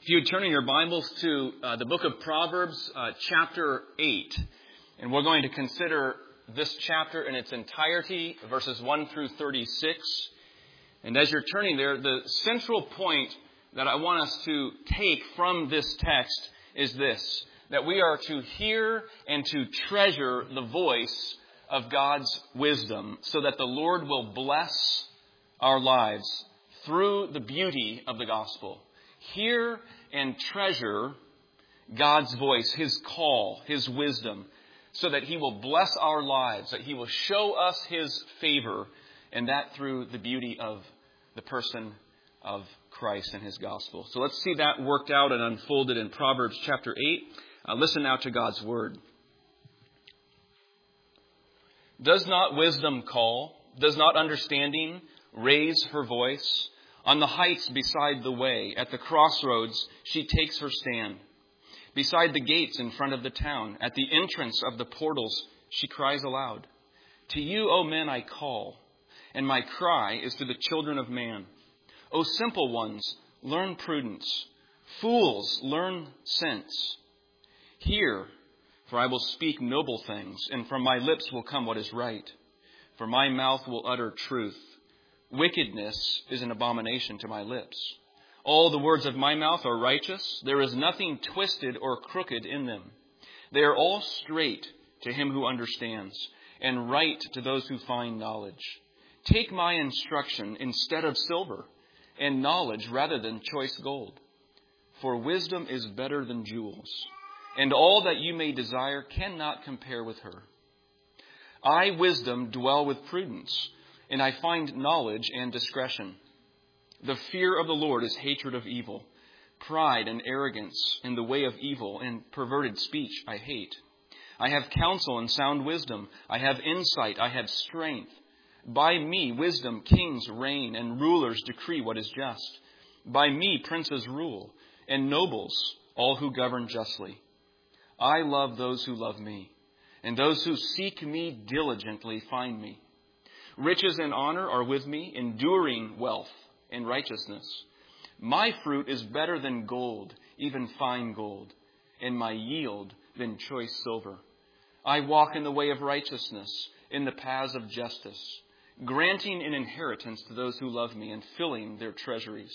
If you would turn in your Bibles to the book of Proverbs, chapter 8. And we're going to consider this chapter in its entirety, verses 1 through 36. And as you're turning there, the central point that I want us to take from this text is this: that we are to hear and to treasure the voice of God's wisdom, so that the Lord will bless our lives through the beauty of the gospel. Hear and treasure God's voice, His call, His wisdom, so that He will bless our lives, that He will show us His favor, and that through the beauty of the person of Christ and His gospel. So let's see that worked out and unfolded in Proverbs chapter 8. Listen now to God's word. Does not wisdom call? Does not understanding raise her voice? On the heights beside the way, at the crossroads, she takes her stand. Beside the gates in front of the town, at the entrance of the portals, she cries aloud. To you, O men, I call, and my cry is to the children of man. O simple ones, learn prudence. Fools, learn sense. Hear, for I will speak noble things, and from my lips will come what is right. For my mouth will utter truth. Wickedness is an abomination to my lips. All the words of my mouth are righteous. There is nothing twisted or crooked in them. They are all straight to him who understands, and right to those who find knowledge. Take my instruction instead of silver, and knowledge rather than choice gold. For wisdom is better than jewels, and all that you may desire cannot compare with her. I, wisdom, dwell with prudence, and I find knowledge and discretion. The fear of the Lord is hatred of evil. Pride and arrogance in the way of evil and perverted speech I hate. I have counsel and sound wisdom. I have insight. I have strength. By me, wisdom, kings reign and rulers decree what is just. By me, princes rule and nobles, all who govern justly. I love those who love me, and those who seek me diligently find me. Riches and honor are with me, enduring wealth and righteousness. My fruit is better than gold, even fine gold, and my yield than choice silver. I walk in the way of righteousness, in the paths of justice, granting an inheritance to those who love me and filling their treasuries.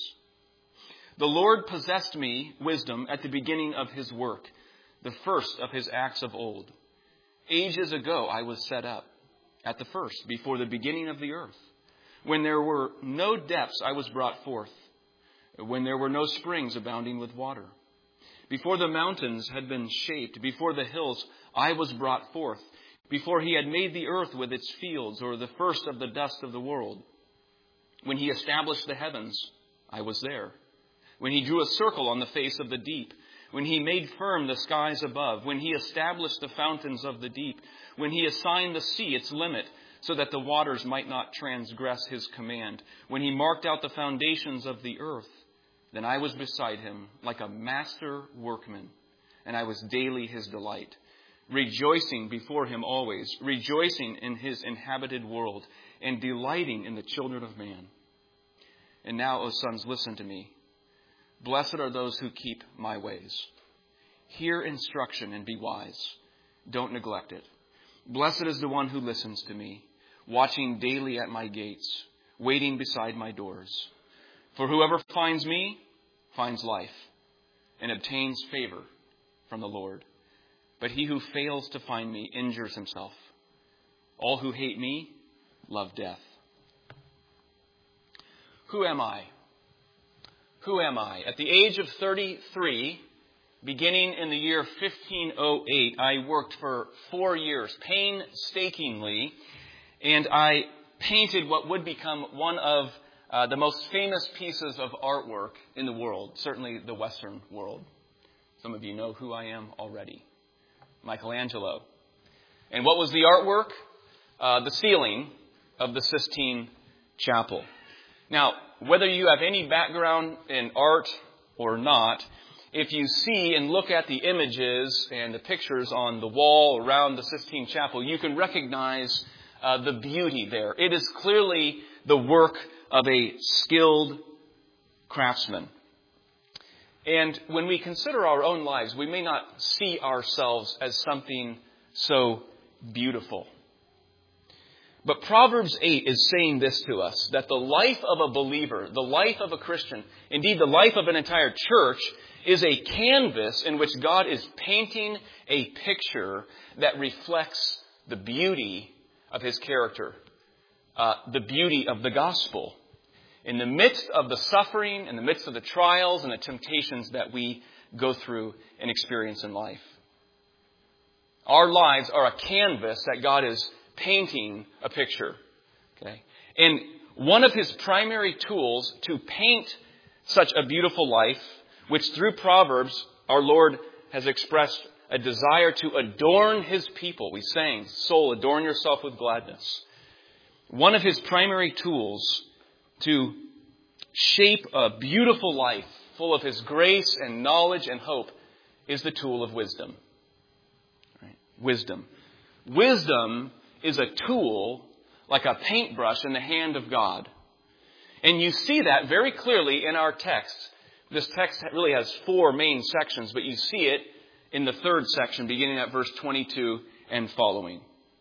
The Lord possessed me, wisdom, at the beginning of His work, the first of His acts of old. Ages ago I was set up. At the first, before the beginning of the earth. When there were no depths, I was brought forth. When there were no springs abounding with water. Before the mountains had been shaped, before the hills, I was brought forth. Before He had made the earth with its fields, or the first of the dust of the world. When He established the heavens, I was there. When He drew a circle on the face of the deep. When He made firm the skies above. When He established the fountains of the deep. When He assigned the sea its limit, so that the waters might not transgress His command. When He marked out the foundations of the earth, then I was beside Him like a master workman, and I was daily His delight, rejoicing before Him always, rejoicing in His inhabited world, and delighting in the children of man. And now, O sons, listen to me. Blessed are those who keep my ways. Hear instruction and be wise. Don't neglect it. Blessed is the one who listens to me, watching daily at my gates, waiting beside my doors. For whoever finds me finds life and obtains favor from the Lord. But he who fails to find me injures himself. All who hate me love death. Who am I? Who am I? At the age of 33, beginning in the year 1508, I worked for 4 years, painstakingly, and I painted what would become one of the most famous pieces of artwork in the world, certainly the Western world. Some of you know who I am already. Michelangelo. And what was the artwork? The ceiling of the Sistine Chapel. Now, whether you have any background in art or not, if you see and look at the images and the pictures on the wall around the Sistine Chapel, you can recognize the beauty there. It is clearly the work of a skilled craftsman. And when we consider our own lives, we may not see ourselves as something so beautiful. But Proverbs 8 is saying this to us, that the life of a believer, the life of a Christian, indeed the life of an entire church, is a canvas in which God is painting a picture that reflects the beauty of His character, the beauty of the gospel. In the midst of the suffering, in the midst of the trials and the temptations that we go through and experience in life. Our lives are a canvas that God is painting a picture. Okay? And one of His primary tools to paint such a beautiful life, which through Proverbs our Lord has expressed a desire to adorn His people. We sang, "Soul, adorn yourself with gladness." One of His primary tools to shape a beautiful life full of His grace and knowledge and hope is the tool of wisdom. Right? Wisdom. Wisdom is a tool like a paintbrush in the hand of God. And you see that very clearly in our text. This text really has 4 main sections, but you see it in the 3rd section, beginning at verse 22 and following.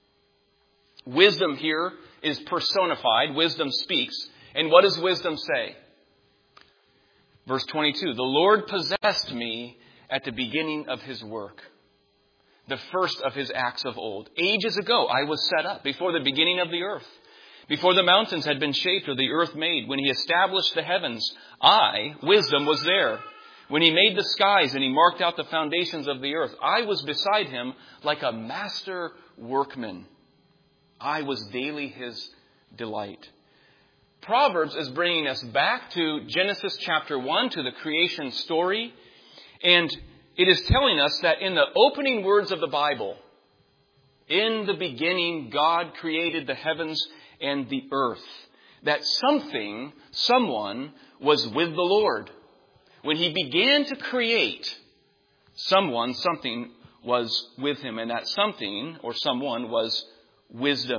Wisdom here is personified. Wisdom speaks. And what does wisdom say? Verse 22, "The Lord possessed me at the beginning of His work, the first of His acts of old. Ages ago I was set up, before the beginning of the earth. Before the mountains had been shaped or the earth made, when He established the heavens, I, wisdom, was there. When He made the skies and He marked out the foundations of the earth, I was beside Him like a master workman. I was daily His delight." Proverbs is bringing us back to Genesis chapter 1, to the creation story. And it is telling us that in the opening words of the Bible, in the beginning, God created the heavens and the earth. That someone was with the Lord. When He began to create, something was with Him. And that something or someone was wisdom.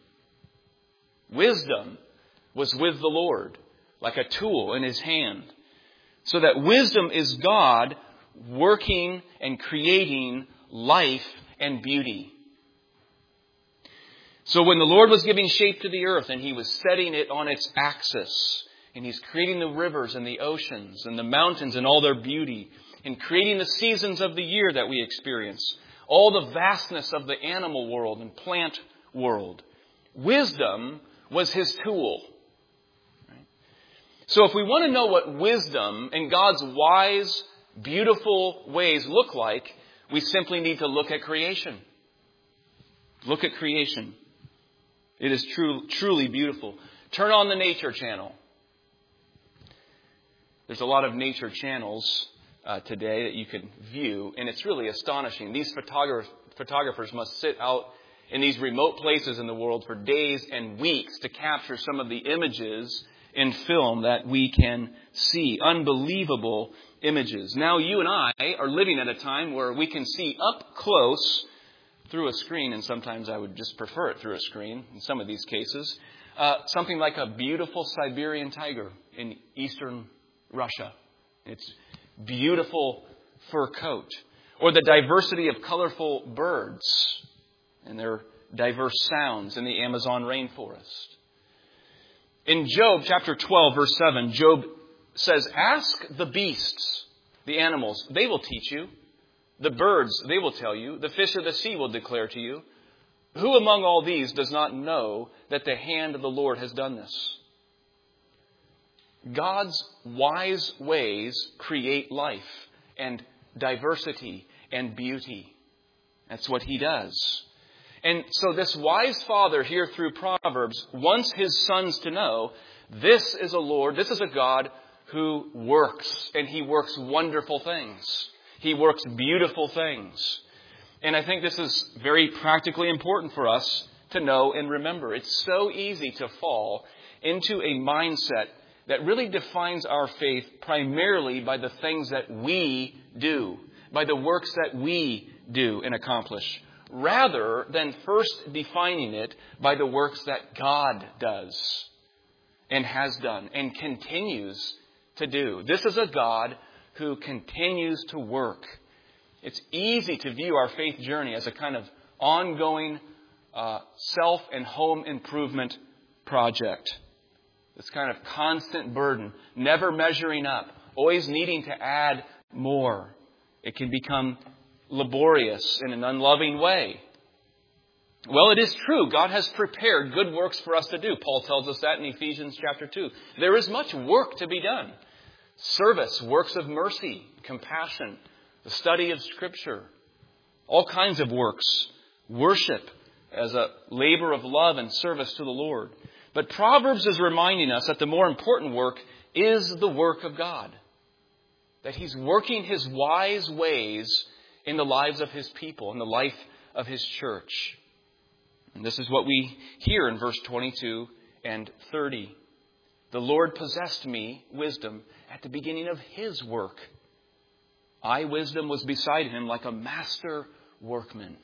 Wisdom was with the Lord, like a tool in His hand. So that wisdom is God working and creating life and beauty. So when the Lord was giving shape to the earth and He was setting it on its axis, and He's creating the rivers and the oceans and the mountains and all their beauty, and creating the seasons of the year that we experience, all the vastness of the animal world and plant world, wisdom was His tool. So if we want to know what wisdom and God's wise, beautiful ways look like, we simply need to look at creation. Look at creation. It is truly beautiful. Turn on the Nature Channel. There's a lot of nature channels today that you can view, and it's really astonishing. These photographers must sit out in these remote places in the world for days and weeks to capture some of the images in film that we can see. Unbelievable images. Now you and I are living at a time where we can see up close through a screen, and sometimes I would just prefer it through a screen in some of these cases, something like a beautiful Siberian tiger in eastern Russia. Its beautiful fur coat. Or the diversity of colorful birds and their diverse sounds in the Amazon rainforest. In Job chapter 12, verse 7, Job says, "Ask the beasts, the animals, they will teach you. The birds, they will tell you. The fish of the sea will declare to you. Who among all these does not know that the hand of the Lord has done this?" God's wise ways create life and diversity and beauty. That's what He does. And so this wise father here through Proverbs wants his sons to know this is a Lord, this is a God who works, and He works wonderful things. He works beautiful things. And I think this is very practically important for us to know and remember. It's so easy to fall into a mindset that really defines our faith primarily by the things that we do, by the works that we do and accomplish, rather than first defining it by the works that God does and has done and continues to do. This is a God who continues to work. It's easy to view our faith journey as a kind of ongoing self and home improvement project. This kind of constant burden, never measuring up, always needing to add more. It can become laborious in an unloving way. Well, it is true. God has prepared good works for us to do. Paul tells us that in Ephesians chapter 2. There is much work to be done. Service, works of mercy, compassion, the study of Scripture, all kinds of works. Worship as a labor of love and service to the Lord. But Proverbs is reminding us that the more important work is the work of God. That He's working His wise ways in the lives of His people, in the life of His church. And this is what we hear in verse 22 and 30. The Lord possessed me, wisdom, at the beginning of His work. I, wisdom, was beside Him like a master workman.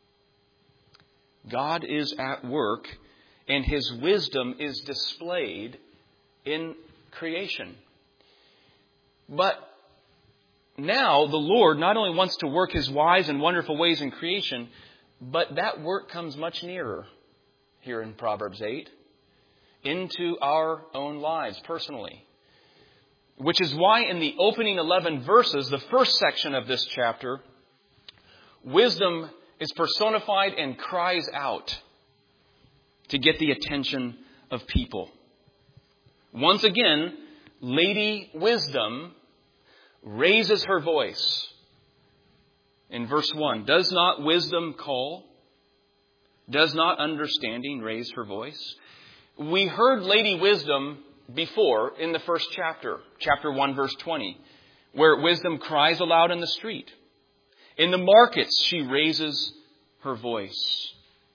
God is at work, and His wisdom is displayed in creation. But now the Lord not only wants to work His wise and wonderful ways in creation, but that work comes much nearer here in Proverbs 8 into our own lives personally. Which is why in the opening 11 verses, the first section of this chapter, wisdom is personified and cries out to get the attention of people. Once again, Lady Wisdom raises her voice. In verse 1, does not wisdom call? Does not understanding raise her voice? We heard Lady Wisdom before in the first chapter, chapter 1, verse 20, where wisdom cries aloud in the street. In the markets, she raises her voice.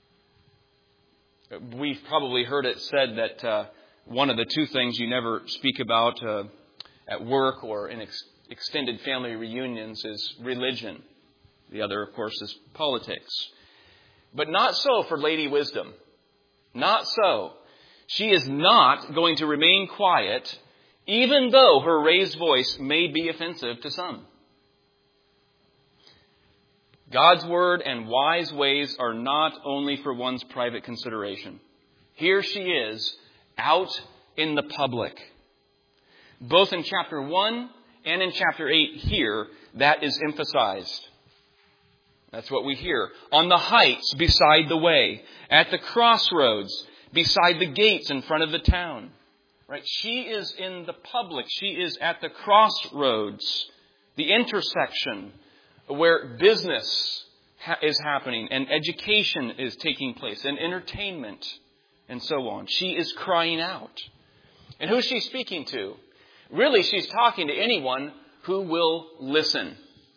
We've probably heard it said that one of the two things you never speak about at work or in extended family reunions is religion. The other, of course, is politics. But not so for Lady Wisdom. Not so. She is not going to remain quiet, even though her raised voice may be offensive to some. God's word and wise ways are not only for one's private consideration. Here she is, out in the public. Both in chapter 1 and in chapter 8 here, that is emphasized. That's what we hear. On the heights beside the way, at the crossroads, beside the gates in front of the town. Right? She is in the public. She is at the crossroads, the intersection where business is happening and education is taking place and entertainment and so on. She is crying out. And who is she speaking to? Really, she's talking to anyone who will listen.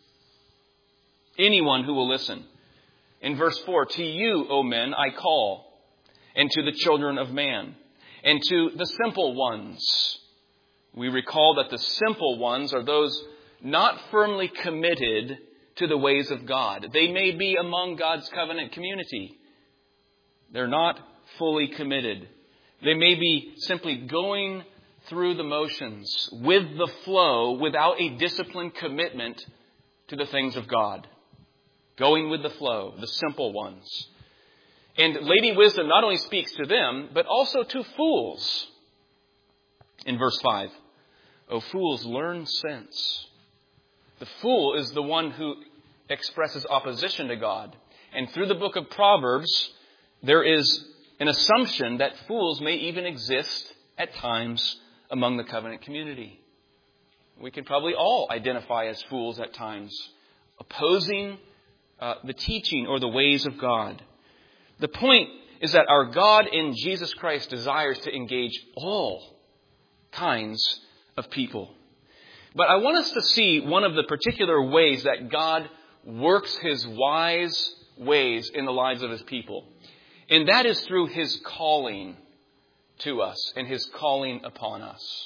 Anyone who will listen. In verse 4, to you, O men, I call, and to the children of man, and to the simple ones. We recall that the simple ones are those not firmly committed to the ways of God. They may be among God's covenant community. They're not fully committed. They may be simply going through the motions with the flow without a disciplined commitment to the things of God. Going with the flow, the simple ones. And Lady Wisdom not only speaks to them, but also to fools. In verse 5, O fools, learn sense. The fool is the one who expresses opposition to God. And through the book of Proverbs, there is an assumption that fools may even exist at times among the covenant community. We can probably all identify as fools at times, opposing the teaching or the ways of God. The point is that our God in Jesus Christ desires to engage all kinds of people. But I want us to see one of the particular ways that God works His wise ways in the lives of His people. And that is through His calling to us and His calling upon us.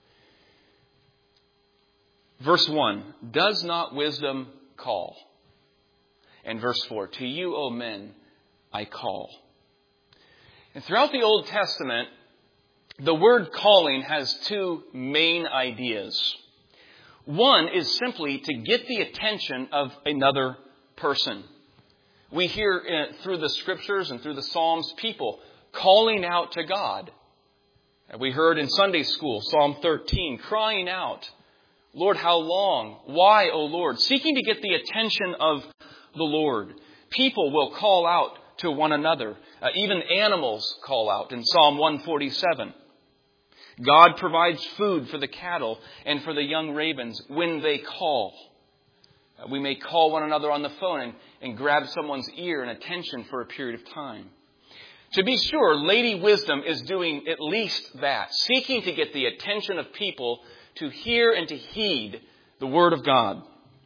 Verse 1, does not wisdom call? And verse 4, to you, O men, I call. And throughout the Old Testament, the word calling has two main ideas. One is simply to get the attention of another person. We hear through the Scriptures and through the Psalms people calling out to God. We heard in Sunday school, Psalm 13, crying out, Lord, how long? Why, O Lord? Seeking to get the attention of the Lord. People will call out to one another. Even animals call out in Psalm 147. God provides food for the cattle and for the young ravens when they call. We may call one another on the phone and grab someone's ear and attention for a period of time. To be sure, Lady Wisdom is doing at least that, seeking to get the attention of people to hear and to heed the Word of God.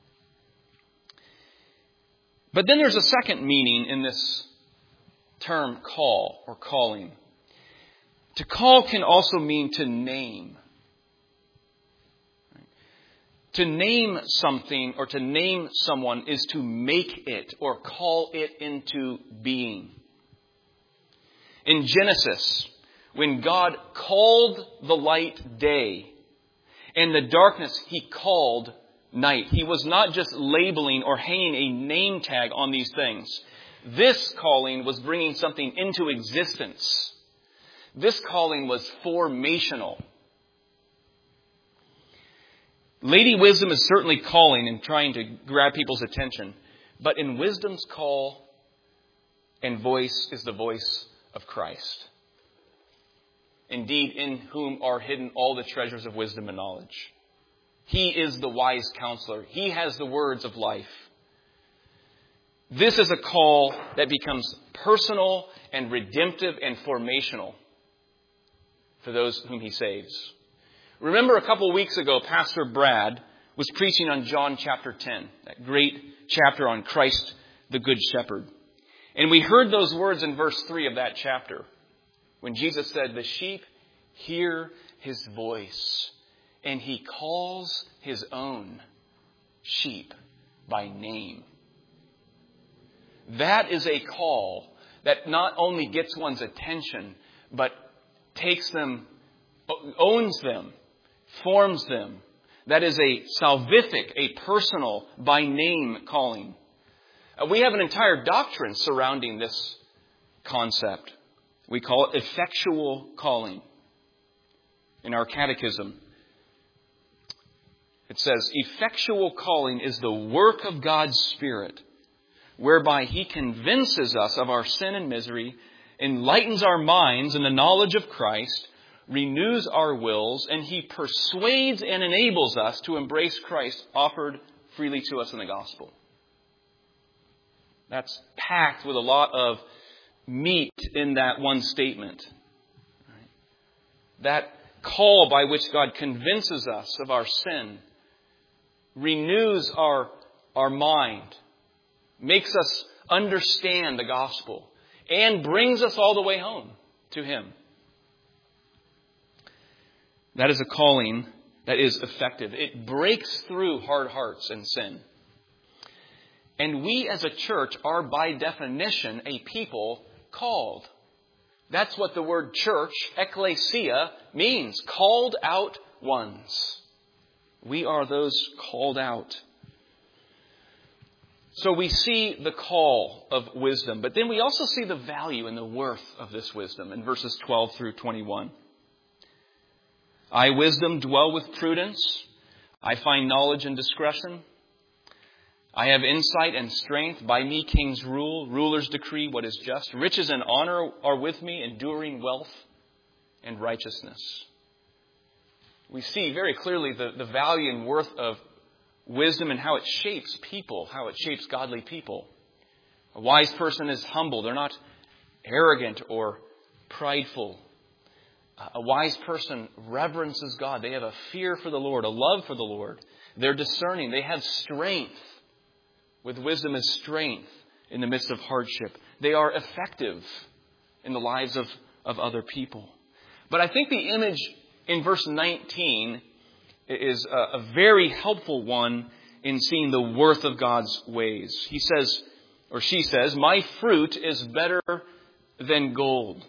But then there's a second meaning in this term call or calling. To call can also mean to name. To name something or to name someone is to make it or call it into being. In Genesis, when God called the light day and the darkness He called night, He was not just labeling or hanging a name tag on these things. This calling was bringing something into existence. This calling was formational. Lady Wisdom is certainly calling and trying to grab people's attention. But in Wisdom's call and voice is the voice of Christ. Indeed, in whom are hidden all the treasures of wisdom and knowledge. He is the wise counselor. He has the words of life. This is a call that becomes personal and redemptive and formational for those whom He saves. Remember a couple of weeks ago, Pastor Brad was preaching on John chapter 10, that great chapter on Christ, the Good Shepherd. And we heard those words in verse 3 of that chapter, when Jesus said, the sheep hear His voice, and He calls His own sheep by name. That is a call that not only gets one's attention, but takes them, owns them, forms them. That is a salvific, a personal, by name calling. We have an entire doctrine surrounding this concept. We call it effectual calling. In our catechism, it says, effectual calling is the work of God's Spirit, whereby He convinces us of our sin and misery, enlightens our minds in the knowledge of Christ, renews our wills, and He persuades and enables us to embrace Christ offered freely to us in the gospel. That's packed with a lot of meat in that one statement. That call by which God convinces us of our sin, renews our mind, makes us understand the gospel, and brings us all the way home to Him. That is a calling that is effective. It breaks through hard hearts and sin. And we as a church are by definition a people called. That's what the word church, ekklesia, means. Called out ones. We are those called out. So we see the call of wisdom, but then we also see the value and the worth of this wisdom in verses 12 through 21. I, wisdom, dwell with prudence. I find knowledge and discretion. I have insight and strength. By me kings rule. Rulers decree what is just. Riches and honor are with me, enduring wealth and righteousness. We see very clearly the value and worth of wisdom and how it shapes people, how it shapes godly people. A wise person is humble. They're not arrogant or prideful. A wise person reverences God. They have a fear for the Lord, a love for the Lord. They're discerning. They have strength. With wisdom is strength in the midst of hardship. They are effective in the lives of other people. But I think the image in verse 19 is a very helpful one in seeing the worth of God's ways. He says, or she says, my fruit is better than gold,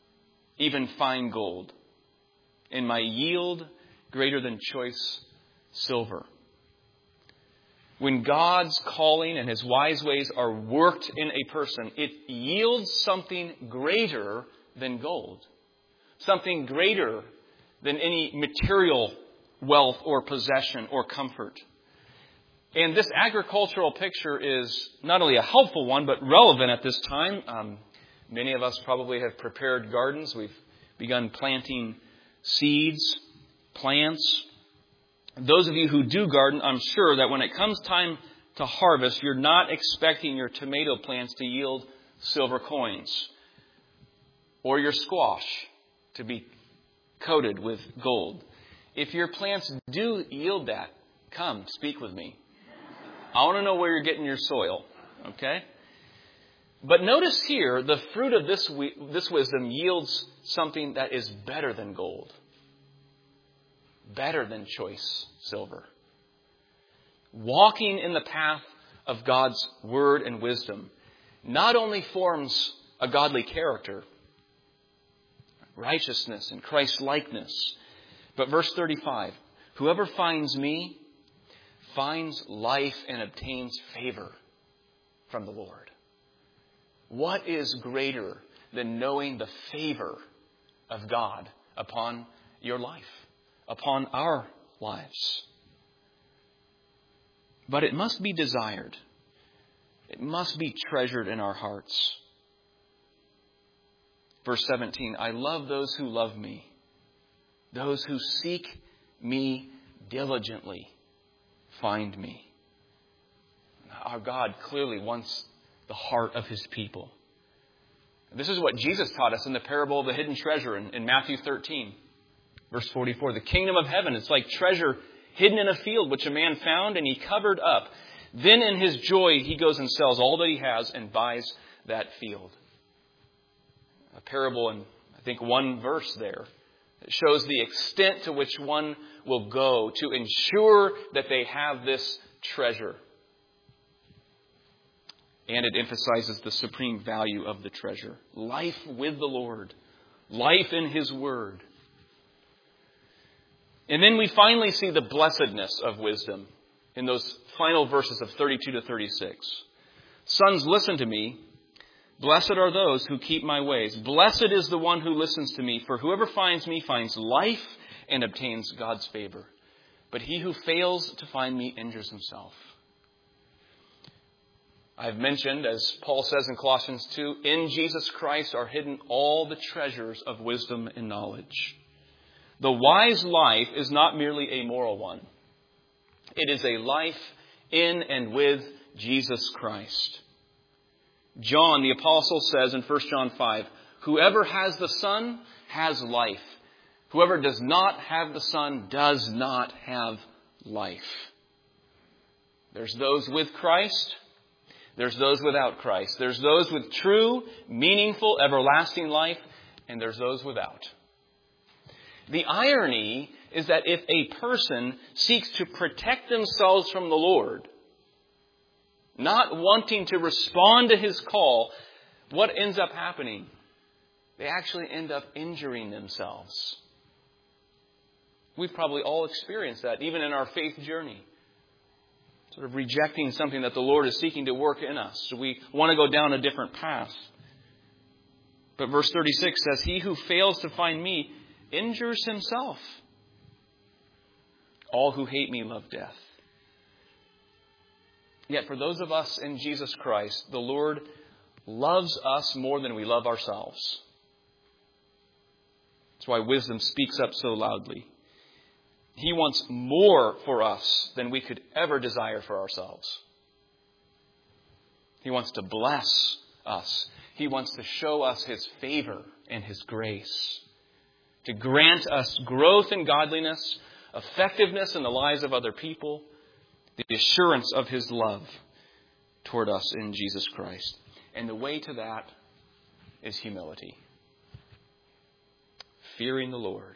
even fine gold, and my yield greater than choice silver. When God's calling and His wise ways are worked in a person, it yields something greater than gold. Something greater than any material wealth or possession or comfort. And this agricultural picture is not only a helpful one, but relevant at this time. Many of us probably have prepared gardens. We've begun planting seeds, plants. Those of you who do garden, I'm sure that when it comes time to harvest, you're not expecting your tomato plants to yield silver coins or your squash to be coated with gold. If your plants do yield that, come, speak with me. I want to know where you're getting your soil, okay? But notice here, the fruit of this wisdom yields something that is better than gold. Better than choice silver. Walking in the path of God's word and wisdom not only forms a godly character, righteousness and Christ-likeness, but verse 35, whoever finds me finds life and obtains favor from the Lord. What is greater than knowing the favor of God upon your life, upon our lives? But it must be desired. It must be treasured in our hearts. Verse 17, I love those who love me, those who seek me diligently find me. Our God clearly wants the heart of His people. This is what Jesus taught us in the parable of the hidden treasure in Matthew 13, verse 44. The kingdom of heaven is like treasure hidden in a field, which a man found and he covered up. Then in his joy, he goes and sells all that he has and buys that field. A parable in, I think, one verse there. It shows the extent to which one will go to ensure that they have this treasure. And it emphasizes the supreme value of the treasure. Life with the Lord. Life in His Word. And then we finally see the blessedness of wisdom in those final verses of 32 to 36. Sons, listen to me. Blessed are those who keep my ways. Blessed is the one who listens to me. For whoever finds me finds life and obtains God's favor. But he who fails to find me injures himself. I've mentioned, as Paul says in Colossians 2, in Jesus Christ are hidden all the treasures of wisdom and knowledge. The wise life is not merely a moral one. It is a life in and with Jesus Christ. John, the apostle, says in 1 John 5, whoever has the Son has life. Whoever does not have the Son does not have life. There's those with Christ. There's those without Christ. There's those with true, meaningful, everlasting life. And there's those without. The irony is that if a person seeks to protect themselves from the Lord, not wanting to respond to His call, what ends up happening? They actually end up injuring themselves. We've probably all experienced that, even in our faith journey. Sort of rejecting something that the Lord is seeking to work in us. So we want to go down a different path. But verse 36 says, he who fails to find me injures himself. All who hate me love death. Yet for those of us in Jesus Christ, the Lord loves us more than we love ourselves. That's why wisdom speaks up so loudly. He wants more for us than we could ever desire for ourselves. He wants to bless us. He wants to show us His favor and His grace. To grant us growth in godliness, effectiveness in the lives of other people, the assurance of His love toward us in Jesus Christ. And the way to that is humility. Fearing the Lord.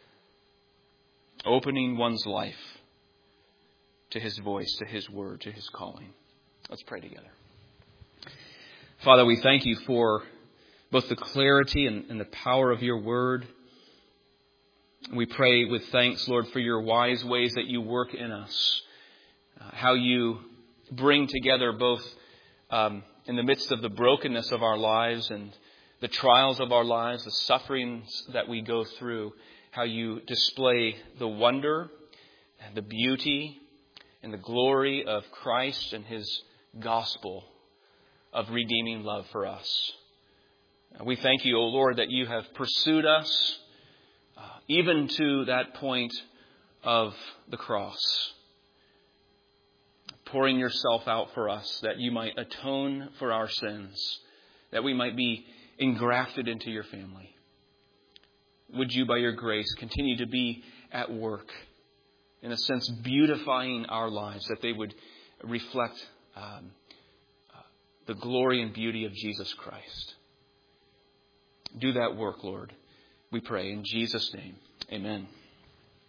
Opening one's life to His voice, to His word, to His calling. Let's pray together. Father, we thank You for both the clarity and the power of Your word. We pray with thanks, Lord, for your wise ways that you work in us. How you bring together both in the midst of the brokenness of our lives and the trials of our lives, the sufferings that we go through, how you display the wonder and the beauty and the glory of Christ and his gospel of redeeming love for us. We thank you, O Lord, that you have pursued us even to that point of the cross, pouring yourself out for us that you might atone for our sins, that we might be engrafted into your family. Would you, by your grace, continue to be at work, in a sense, beautifying our lives, that they would reflect the glory and beauty of Jesus Christ. Do that work, Lord. We pray in Jesus' name. Amen.